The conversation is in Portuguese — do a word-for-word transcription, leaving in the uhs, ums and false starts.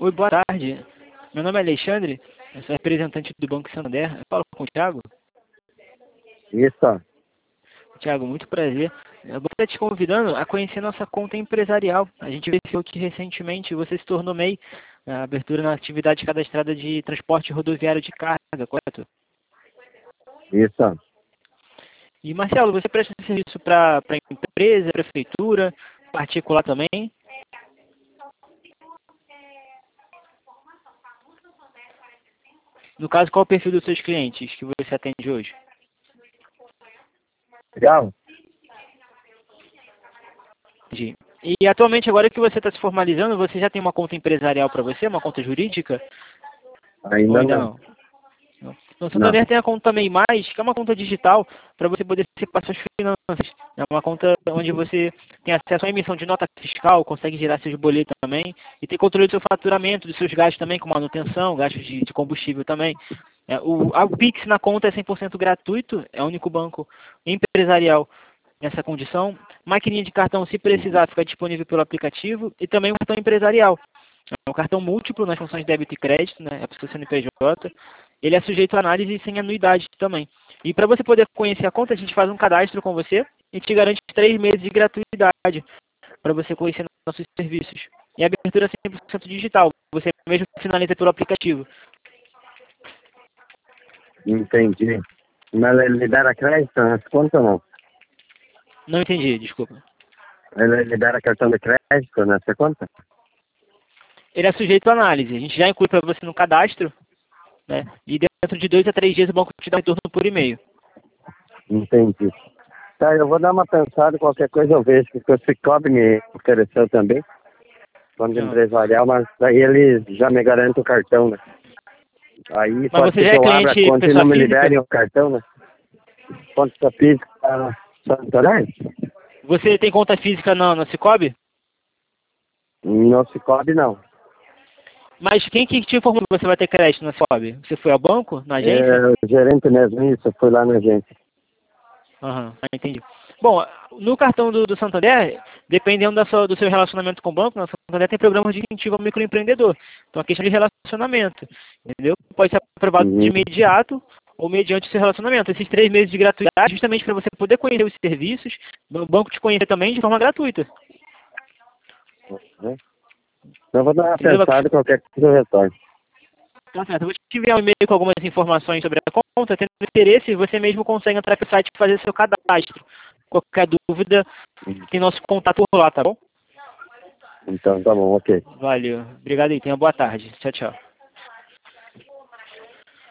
Oi, boa tarde. Meu nome é Alexandre, eu sou representante do Banco Santander. Eu falo com o Thiago. Isso. Thiago, muito prazer. Eu vou estar te convidando a conhecer nossa conta empresarial. A gente verificou que recentemente você se tornou M E I, na abertura na atividade cadastrada de transporte rodoviário de carga, correto? Isso. E Marcelo, você presta serviço para empresa, prefeitura, particular também? No caso, qual é o perfil dos seus clientes que você atende hoje? Legal? Entendi. E atualmente, agora que você está se formalizando, você já tem uma conta empresarial para você, uma conta jurídica? Ou Ainda ainda não. não? Não. Então, o Não. Santander tem a conta MEI Mais, que é uma conta digital para você poder separar suas finanças. É uma conta onde você tem acesso à emissão de nota fiscal, consegue gerar seus boletos também, e tem controle do seu faturamento, dos seus gastos também, como manutenção, gastos de, de combustível também. É, o, a- o Pix na conta é cem por cento gratuito, é o único banco empresarial nessa condição. Maquininha de cartão, se precisar, fica disponível pelo aplicativo, e também um cartão empresarial. É um cartão múltiplo nas funções de débito e crédito, né? É para o seu C N P J. Ele é sujeito a análise sem anuidade também. E para você poder conhecer a conta, a gente faz um cadastro com você e te garante três meses de gratuidade para você conhecer nossos serviços. E a abertura é cem por cento digital. Você mesmo finaliza pelo aplicativo. Entendi. Mas ele libera crédito nas contas ou não? Não entendi, desculpa. Ele libera cartão de crédito nessa conta? Ele é sujeito a análise. A gente já inclui para você no cadastro, né? E dentro de dois a três dias o banco te dá retorno por e-mail. Entendi. Tá, eu vou dar uma pensada, qualquer coisa eu vejo, porque o Cicobi me ofereceu também, quando Não. empresarial, mas daí ele já me garante o cartão, né? Aí Mas pode você ser já que é eu abra a cliente conta e pessoa não me física? liberem o cartão, né? Conta física para Santarém? Você tem conta física na, na Cicobi? No Cicobi não. Mas quem que te informou que você vai ter crédito na Cicobi? Você foi ao banco, na agência? É o gerente mesmo, isso, eu fui lá na agência. Aham, ah, entendi. Bom, no cartão do, do Santander, dependendo da sua, do seu relacionamento com o banco, o Santander tem programas de incentivo ao microempreendedor. Então, a questão de relacionamento, entendeu? Pode ser aprovado de Uhum. imediato ou mediante o seu relacionamento. Esses três meses de gratuidade, justamente para você poder conhecer os serviços, o banco te conhecer também de forma gratuita. Uhum. Então eu vou dar uma Entendeu? pensada, qualquer coisa eu retorno. Tá certo. Eu vou te enviar um e-mail com algumas informações sobre a conta. Tendo interesse, você mesmo consegue entrar no site e fazer seu cadastro. Qualquer dúvida, tem nosso contato por lá, tá bom? Então tá bom, ok. Valeu. Obrigado aí. Tenha boa tarde. Tchau, tchau.